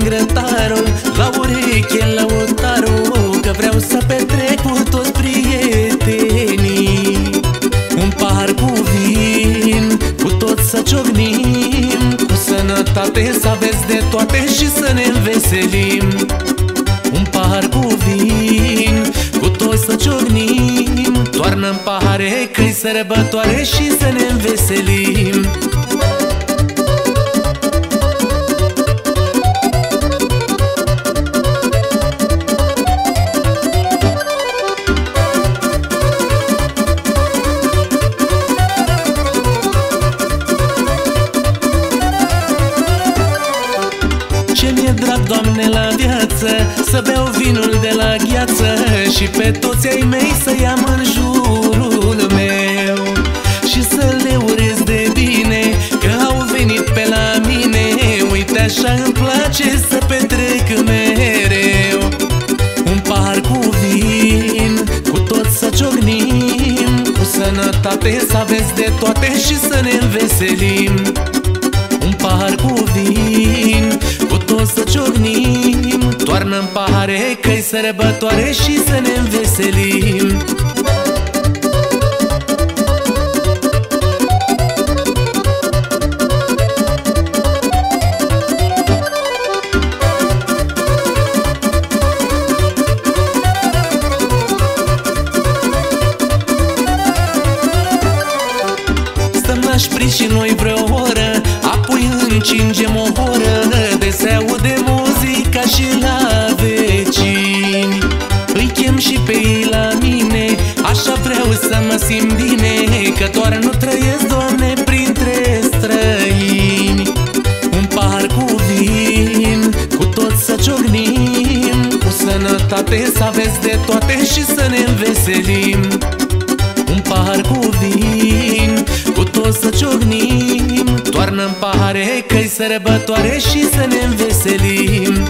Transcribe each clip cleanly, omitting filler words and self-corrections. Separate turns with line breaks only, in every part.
grătarul, la ureche lăutarul, că vreau să petrec cu toți prietenii. Un pahar cu vin, cu toți să ciocnim, cu sănătate să aveți de toate și să ne înveselim. Un pahar cu vin, cu toți să ciocnim, toarnă-n pahare că-i sărbătoare și să ne înveselim. Ce mi-e drag, Doamne, la viață, să beau vinul de la gheață și pe toți ai mei să-i am în jurul meu și să le urez de bine că au venit pe la mine. Uite așa îmi place să petrec mereu. Un pahar cu vin, cu toți să ciocnim, cu sănătate să aveți de toate și să ne înveselim. Un pahar cu vin, cu toți să ciocnim, toarnă-n pahare că-i sărbătoare și să ne înveselim. Stăm la șpriț și noi vreo oră, apoi încingem o horă, de se aude muzica și la vecini. Îi chem și pe ei la mine, așa vreau să mă simt bine, că doar nu trăiesc, Doamne, printre străini. Un pahar cu vin, cu toți să ciocnim, cu sănătate să aveți de toate și să ne înveselim. Un pahar cu vin, cu toți să ciocnim, toarnă-n pahare că-i sărbătoare și să ne înveselim.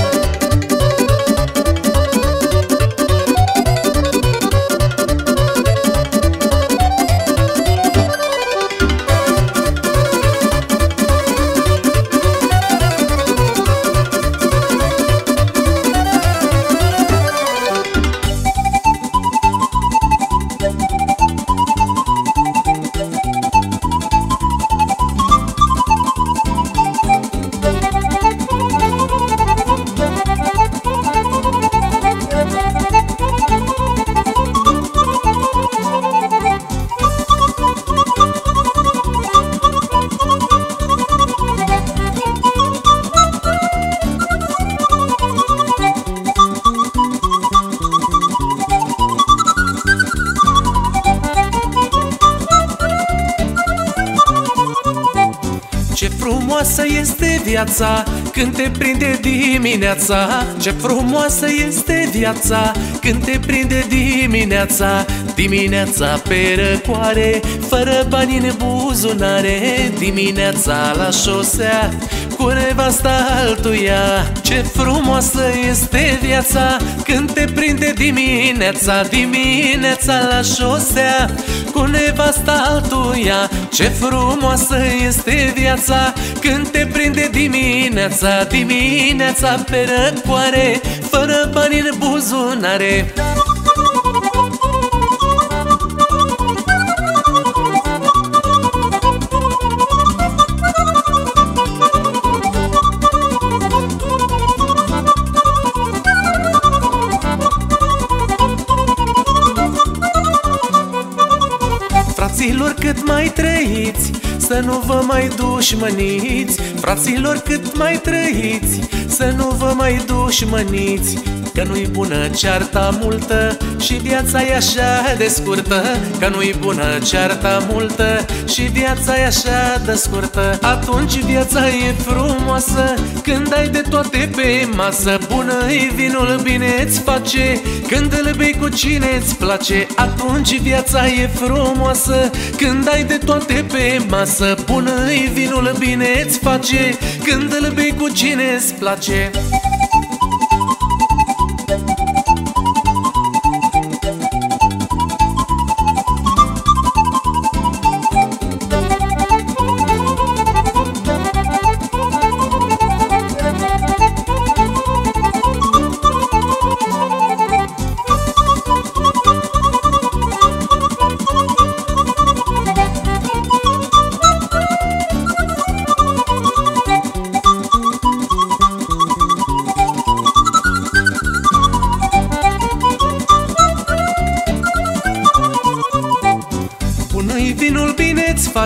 Ce frumoasă este viața când te prinde dimineața. Ce frumoasă este viața când te prinde dimineața. Dimineața pe răcoare, fără bani în buzunare. Dimineața la șosea, cu nevasta altuia. Ce frumoasă este viața când te prinde dimineața. Dimineața la șosea, cu nevasta altuia. Ce frumoasă este viața când te prinde dimineața. Dimineața pe răcoare, fără bani în buzunare. Fraților, cât mai trăiți, să nu vă mai dușmăniți. Fraților, cât mai trăiți, să nu vă mai dușmăniți. Că nu-i bună cearta multă și viața e așa de scurtă. Că nu-i bună cearta multă și viața e așa de scurtă. Atunci viața e frumoasă când ai de toate pe masă. Bună-i vinul, bine-ți face când îl bei cu cine-ți place. Atunci viața e frumoasă când ai de toate pe masă. Bună-i vinul, bine-ți face când îl bei cu cine-ți place.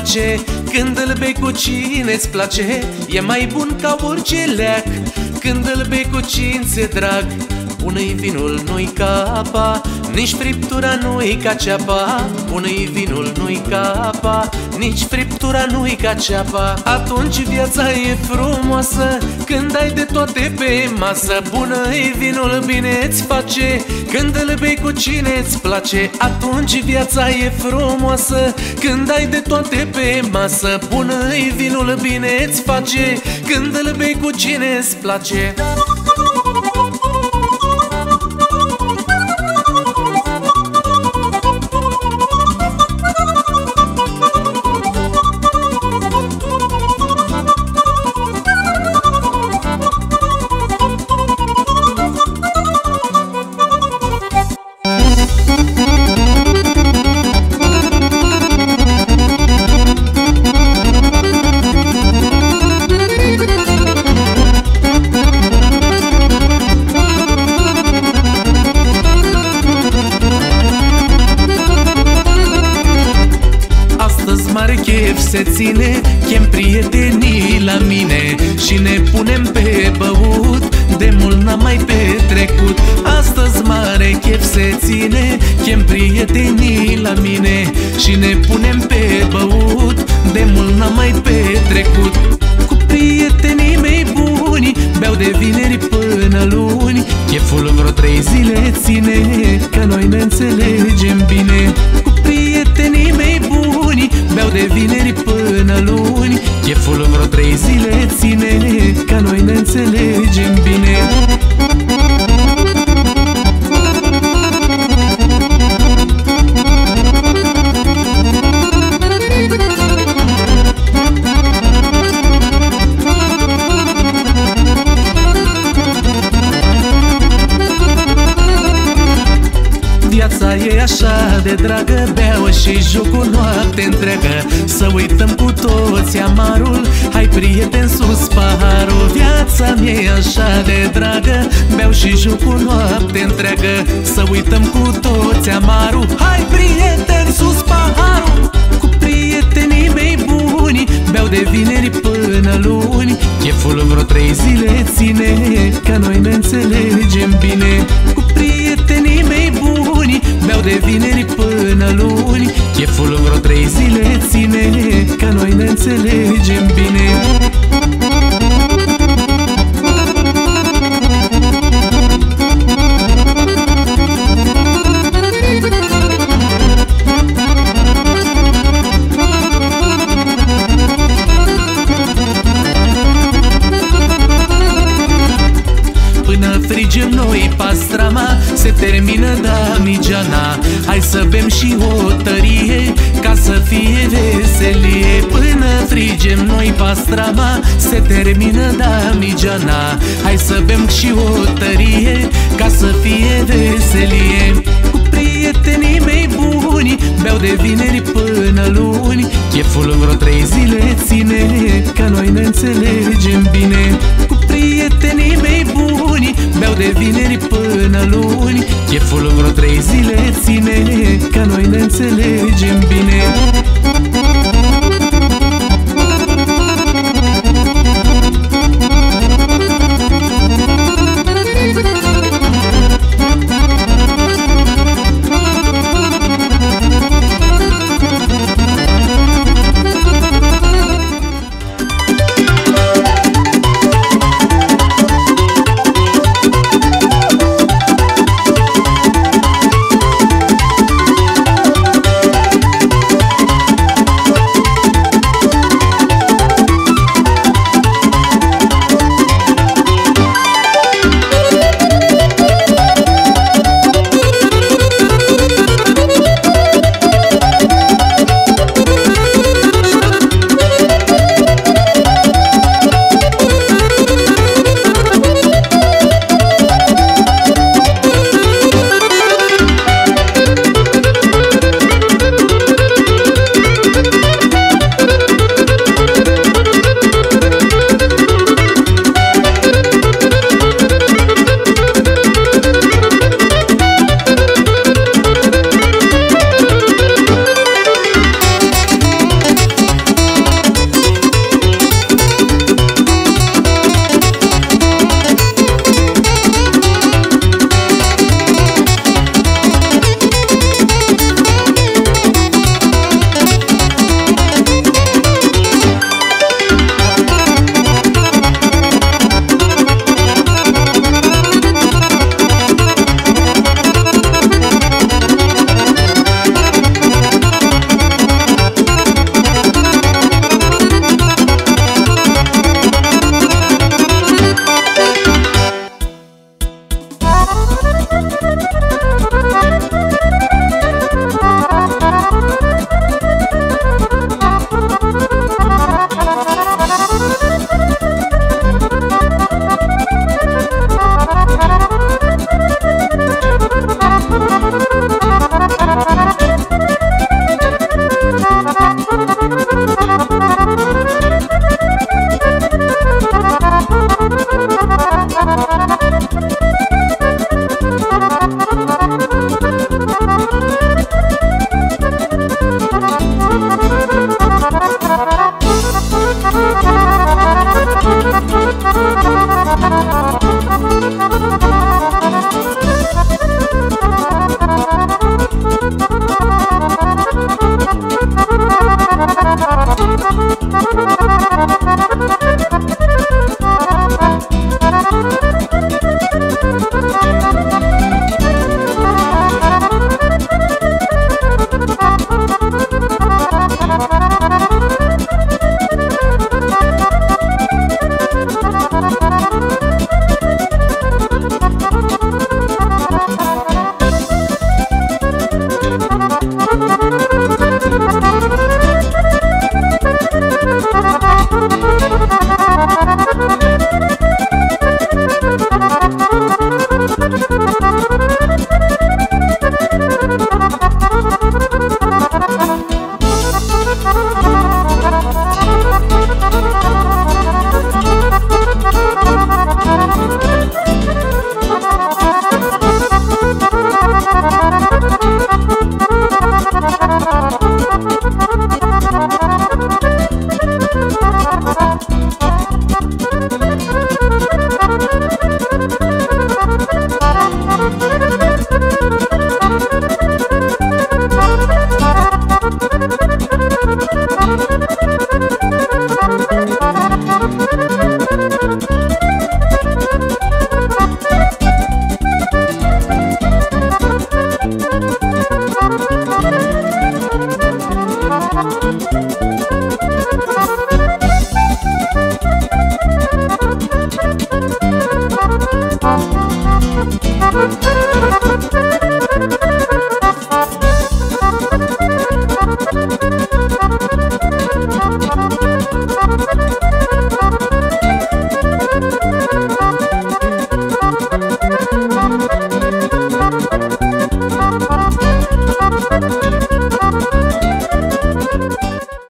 face când îl bei cu cine-ți place. E mai bun ca orice leac când îl bei cu cine-ți drag. Bună-i vinul, nu-i ca apa, nici friptura nu-i ca ceapa. Bună-i vinul, nu-i ca apa, nici friptura nu-i ca ceapa. Atunci viața e frumoasă când ai de toate pe masă. Bună-i vinul, bine-ți face când îl bei cu cine-ți place. Atunci viața e frumoasă când ai de toate pe masă. Bună-i vinul, bine-ți face când îl bei cu cine-ți place. Mare chef se ține, chem prietenii la mine și ne punem pe băut, de mult n-am mai petrecut. Astăzi mare chef se ține, chem prietenii la mine și ne punem pe băut, de mult n-am mai petrecut. Cu prietenii mei buni beau de vineri până luni, cheful vreo 3 zile ține, că noi ne înțelegem bine. Cu prietenii mei buni beau de vineri până luni, cheful vreo 3 zile ține, că noi ne înțelegem bine. Viața e așa de dragă, beau și joc o noapte întreagă, să uităm cu toți amarul, hai prieten sus paharul. Viața mea e așa de dragă, beau și joc o noapte întreagă, să uităm cu toți amarul, hai prieten sus paharul. Cu prietenii mei buni beau de vineri până luni, cheful vreo 3 zile ține, că noi ne înțelegem bine. Cu prietenii mei buni beau de vineri până luni, cheful vreo 3 zile ține, că noi ne înțelegem bine. Frigem noi pastrama, se termină damigeana, hai să bem și o tărie, ca să fie veselie. Până frigem noi pastrama, se termină damigeana, hai să bem și o tărie, ca să fie veselie. Cu prietenii mei buni beau de vineri până luni, cheful vreo 3 zile ține, că noi ne înțelegem bine. Cu prietenii mei buni beau de vineri până luni, cheful vreo 3 zile ține, că noi ne înțelegem bine.